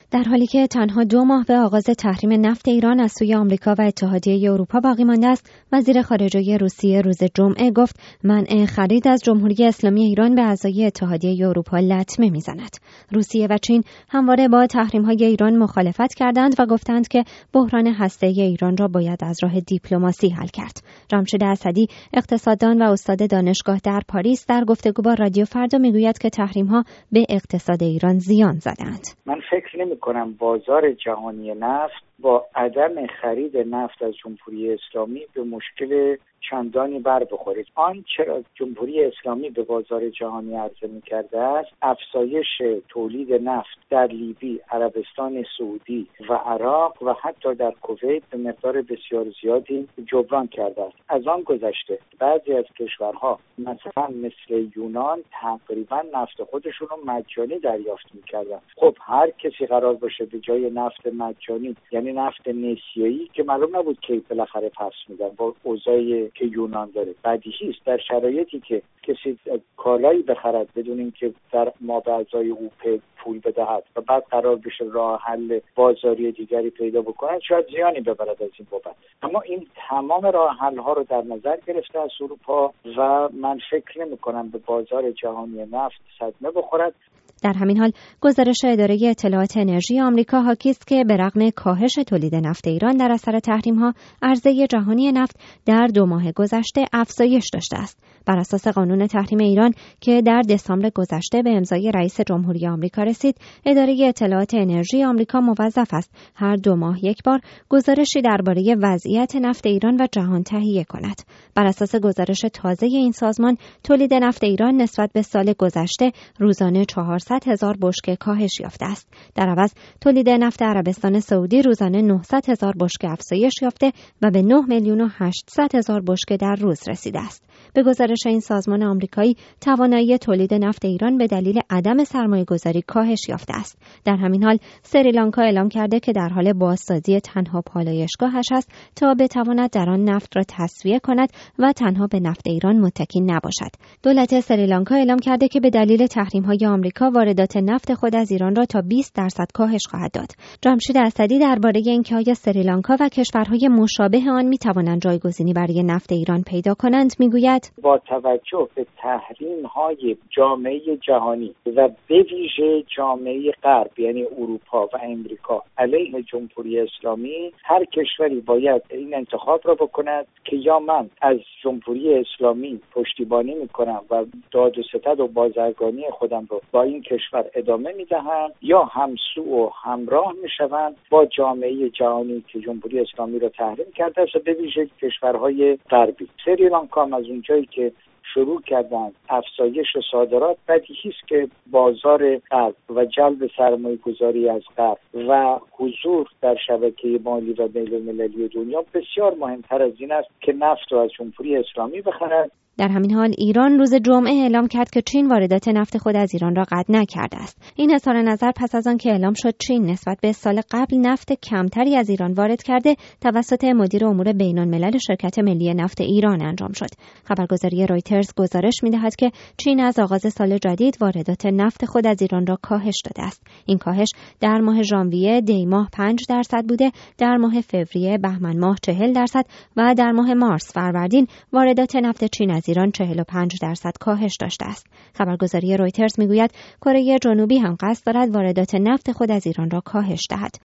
در حالی که تنها 2 ماه به آغاز تحریم نفت ایران از سوی آمریکا و اتحادیه اروپا باقی مانده است، وزیر خارجه روسیه روز جمعه گفت منع خرید از جمهوری اسلامی ایران به اعضای اتحادیه اروپا لطمه میزند. روسیه و چین همواره با تحریم‌های ایران مخالفت کردند و گفتند که بحران هسته‌ای ایران را باید از راه دیپلماسی حل کرد. جمشید اسدی، اقتصاددان و استاد دانشگاه در پاریس، در گفتگو با رادیو فردا میگوید که تحریم‌ها به اقتصاد ایران زیان زدند. من فکر نمی‌کنم بازار جهانی نفت با عدم خرید نفت از جمهوری اسلامی به مشکل چندانی بر بخورید. آنچه را جمهوری اسلامی به بازار جهانی عرضه می‌کرده است افزایش تولید نفت در لیبی، عربستان سعودی و عراق و حتی در کویت به مقدار بسیار زیادی جبران کرده است. از آن گذشته بعضی از کشورها مثلا مثل یونان تقریبا نفت خودشون رو مجانی دریافت می‌کردند. خب هر کسی قرار باشه به جای نفت مجانی، یعنی نفت نسیه‌ای که معلوم نبود کی بالاخره پس میدن با اوضاعی که یونان داره، بدیهی است در شرایطی که کسی کالایی بخرد بدون اینکه در مابعضای او پول بدهد و بعد قرار بشه راه حل بازاری دیگری پیدا بکنن، شاید زیانی ببرد از این بابت. اما این تمام راه حل ها رو در نظر گرفته از اروپا و من فکر نمی کنم به بازار جهانی نفت صدمه بخورد. در همین حال گزارش اداره اطلاعات انرژی آمریکا حاکی است که به رغم کاهش تولید نفت ایران در اثر تحریم‌ها، عرضه جهانی نفت در 2 ماه گذشته افزایش داشته است. بر اساس قانون تحریم ایران که در دسامبر گذشته به امضای رئیس جمهوری آمریکا رسید، اداره اطلاعات انرژی آمریکا موظف است هر 2 ماه یک بار گزارشی درباره وضعیت نفت ایران و جهان تهیه کند. بر اساس گزارش تازه این سازمان، تولید نفت ایران نسبت به سال گذشته روزانه 400,000 بشکه کاهش یافته است. در عوض تولید نفت عربستان سعودی روزانه 900,000 بشکه افزایش یافته و به 9,800,000 بشکه در روز رسیده است. به گزارش این سازمان آمریکایی، توانایی تولید نفت ایران به دلیل عدم سرمایه‌گذاری کاهش یافته است. در همین حال سریلانکا اعلام کرده که در حال بازسازی تنها پالایشگاهش است تا بتواند در آن نفت را تصفیه کند و تنها به نفت ایران متکی نباشد. دولت سریلانکا اعلام کرده که به دلیل تحریم‌های آمریکا واردات نفت خود از ایران را تا 20% کاهش خواهد داد. جمشید اسدی درباره اینکه آیا سریلانکا و کشورهای مشابه آن می‌توانند جایگزینی برای نفت ایران پیدا کنند میگوید با توجه به تحریم‌های جامعه جهانی و به ویژه جامعه غرب یعنی اروپا و امریکا علیه جمهوری اسلامی، هر کشوری باید این انتخاب را بکند که یا من از جمهوری اسلامی پشتیبانی می‌کنم و داد و ستد و بازرگانی خودم رو با این کشور ادامه میدهند یا همسو و همراه میشوند با جامعه جهانی که جمهوری اسلامی را تحریم کرده است و به ویژه کشورهای غربی. سریلانکا از اونجایی که شروع کردن افزایش صادرات، بدیهی است که بازار غرب و جلب سرمایه‌گذاری از غرب و حضور در شبکه مالی و بین‌المللی دنیا بسیار مهمتر از این است که نفت را از جمهوری اسلامی بخرد. در همین حال ایران روز جمعه اعلام کرد که چین واردات نفت خود از ایران را قطع نکرده است. این اظهار نظر پس از آن که اعلام شد چین نسبت به سال قبل نفت کمتری از ایران وارد کرده توسط مدیر امور بین‌الملل شرکت ملی نفت ایران انجام شد. خبرگزاری رویترز گزارش می‌دهد که چین از آغاز سال جدید واردات نفت خود از ایران را کاهش داده است. این کاهش در ماه ژانویه دی ماه 5% بوده، در ماه فوریه بهمن ماه 40% و در ماه مارس فروردین واردات نفت چین از ایران 45% کاهش داشته است. خبرگزاری رویترز میگوید کره جنوبی هم قصد دارد واردات نفت خود از ایران را کاهش دهد.